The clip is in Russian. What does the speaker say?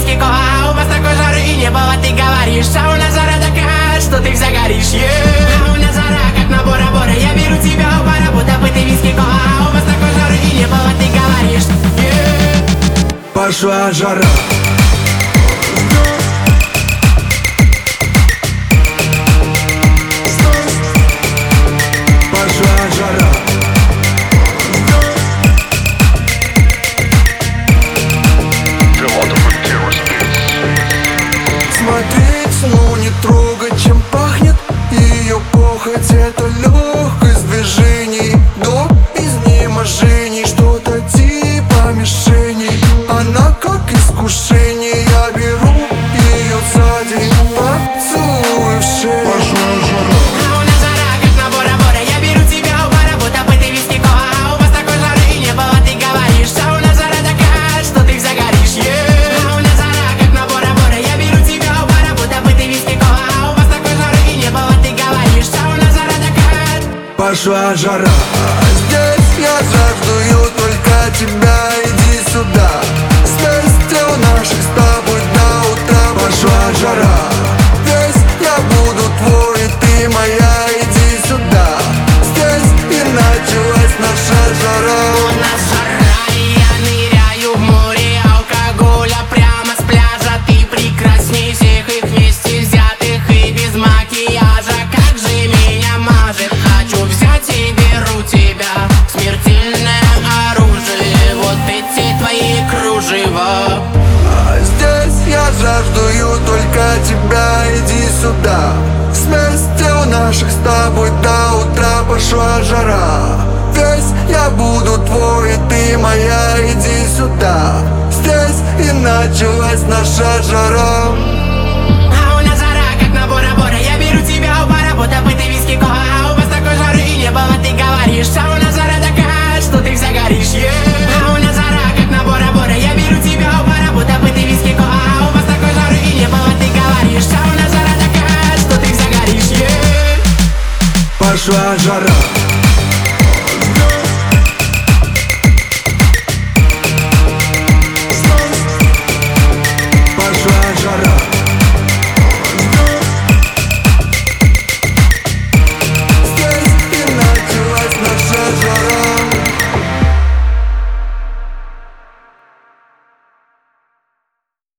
виски кола, а у вас такой жары и не было. Ты говоришь, а у нас жара такая, что ты вся горишь, А у нас жара, как на Бора-Бора. Я беру тебя у бара, будто бы ты виски кола, а у вас такой жары и не было. Ты говоришь, Пошла жара. Смотреть, но не трогать, чем пахнет ее похоть. Это легкость движений до изнеможений, что-то типа мишени. Она как искушение, я беру ее сзади, поцелую в шею. Пошла жара. а у нас жара, как на Бора-Бора. Я беру тебя у бара, будто бы ты виски кола, а у вас такой жары и не было. Ты говоришь, а у нас жара такая, что ты вся горишь, а у нас жара, как на Бора-Бора. Я беру тебя у бара, будто бы ты виски кола, а у вас такой жары и не было. Ты говоришь, а у нас жара такая. Пошла жара. Здесь я жаждую только тебя, иди сюда. Вместе у наших с тобой до утра. Пошла жара. Здесь я буду твой, и ты моя, иди сюда. Здесь и началась наша жара. У нас жара, и я ныряю в море алкоголя прямо с пляжа. Ты прекрасней всех их вместе взятых и без макияжа. Как же меня мажет, хочу взять и беру тебя. Смертельное оружие, вот эти твои кружева. Здесь я жаждую только тебя, иди сюда. Вместе у наших с тобой до утра. Пошла жара. Весь я буду твой, и ты моя, иди сюда. Здесь и началась наша жара. А у нас жара, как на Бора-Бора. Я беру тебя у бара, будто бы ты виски кола, а у вас такой жары и не было. Ты говоришь, а у нас жара такая, что ты вся горишь, а у нас жара, как на Бора-Бора. Я беру тебя у бара, будто бы ты виски кола, а у вас такой жары и не было. Ты говоришь, а у нас жара такая, что ты вся горишь, Пошла жара.